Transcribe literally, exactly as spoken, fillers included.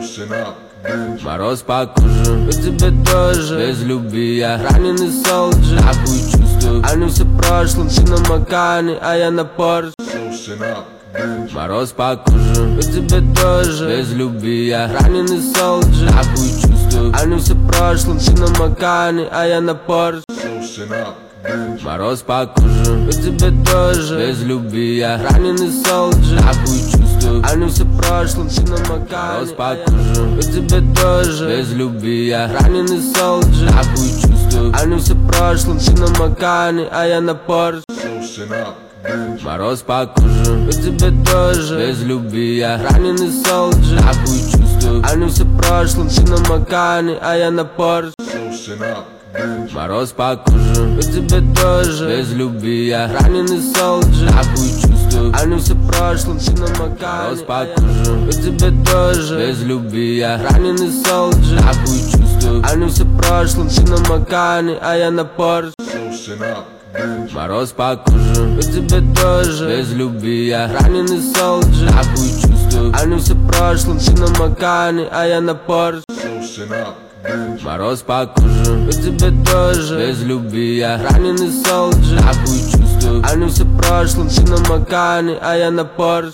Мороз по коже, и тебе тоже. Без любви я раненый солджер. Нахуй чувствую, они все в прошлом. Ты на Макане, а я на Порш. Мороз по коже, и тебе тоже. Без любви я раненый солджер. Нахуй чувствую, они все в прошлом. Ты на Макане, а я на Порш. Мороз по коже, и тебе тоже. Без любви я раненый солджер. Нахуй чувствую, они все в прошлом. Ты на Макане, а я на Порш. И тебе тоже. Без любви я раненый солджер. Нахуй чувствую, они все в прошлом. Ты на Макане, а я на Порш. Мороз по коже, и тебе тоже. Без любви я раненый солджер. Нахуй чувствую, они все в прошлом. Ты на Макане, а я на Порш. Мороз по коже, и тебе тоже. Без любви я раненый солджер. Нахуй чувствую, они все в прошлом. Ты на Макане, а я на Порш. И тебе тоже. Без любви я раненый солджер. Нахуй чувствую, они все в прошлом. Ты на Макане, а я на Порш. Мороз по коже, и тебе тоже. Без любви я раненый солджер. Нахуй чувствую, они все в прошлом. Ты на Макане, а я на Порш. Мороз по коже, и тебе тоже. Без любви я раненый солджер. Нахуй чувствую, они все в прошлом. Ты на Макане, а я на Порш.